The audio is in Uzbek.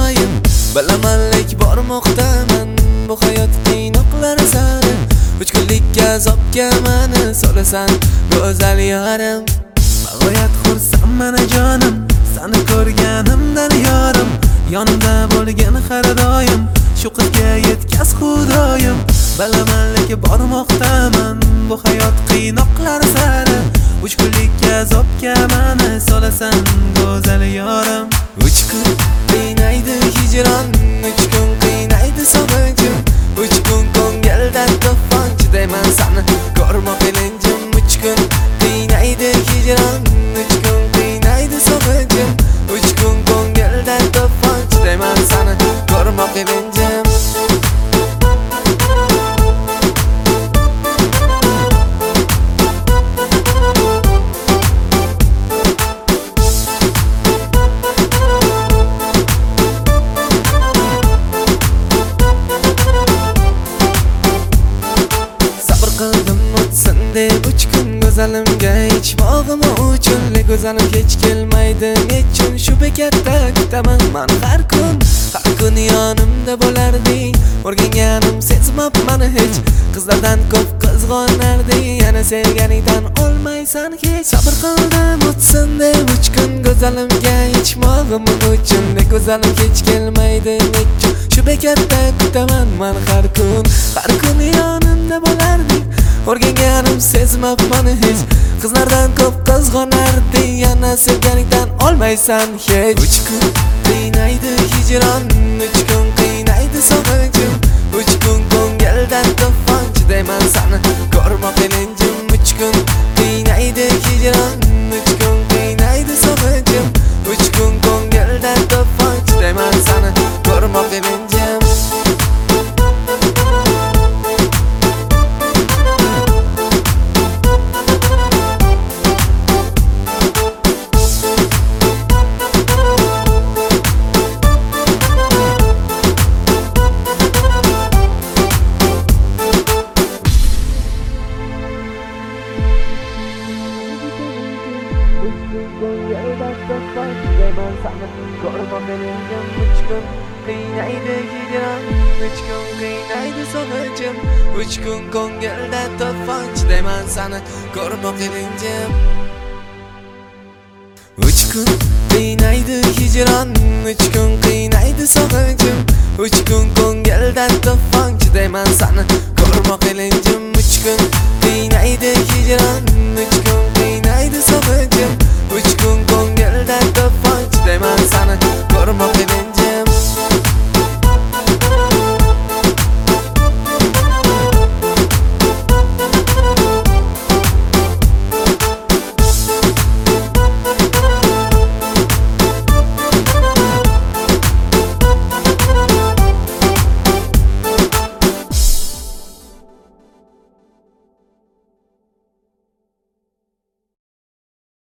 doim bilamanlik bormoqdaman bu hayot qiynoqlari sari. 3 kunlik azobga meni solasan go'zal yarim. Bag'oyat xursandman jonim, seni ko'rganimdan yorim. Yonimda bo'lgan har doim shu qizga yetkaz xudoyim. Bilamanlik bormoqdaman bu hayot qiynoqlari sari. 3 kunlik azobga meni solasan go'zal yorim. 3 kun qiynaydi hijron, 3 kun qiynaydi sog'inchim. 3 kun ko'ngildan to'fon chidayman seni ko'rmoq ilinjim. 3 kun qiynaydi hijron, 3 kun qiynaydi sog'inchim. 3 kun ko'ngildan to'fon chidayman seni ko'rmoq ilinjim. Deb 3 kun go'zalimga ichmog'im uchun go'zalim hech kelmaydi nechun shu bekatda kutaman men har kun yonimda bo'larding. O'rganganim sezmabman hech qizlardan ko'p qizg'onarding. Yana sevganingdan olmaysan hech. Sabr qildim o'tsin deb 3 kun go'zalimga ichmog'im uchun go'zalim hech kelmaydi nechun shu bekatda kutaman men har kun yonimda bo'larding. O'rganganim sezmabman hech qizlardan ko'p qizg'onarding. Yana sevganingdan olmaysan hech. 3 kun qiynaydi hijron, 3 kun qiynaydi sog'inchim. 3 kun ko'ngildan to'fon chidayman seni ko'rmoq ilinjim. 3 kun qiynaydi hijron, 3 kun qiynaydi sog'inchim. 3 kun ko'ngildan to'fon chidayman seni ko'rmoq ilinjim. Ko'rmoq ilinjim. 3 kun qiynaydi hijron, 3 kun qiynaydi sog'inchim. 3 kun ko'ngilda to'fon chidayman seni ko'rmoq ilinjim. 3 kun qiynaydi hijron,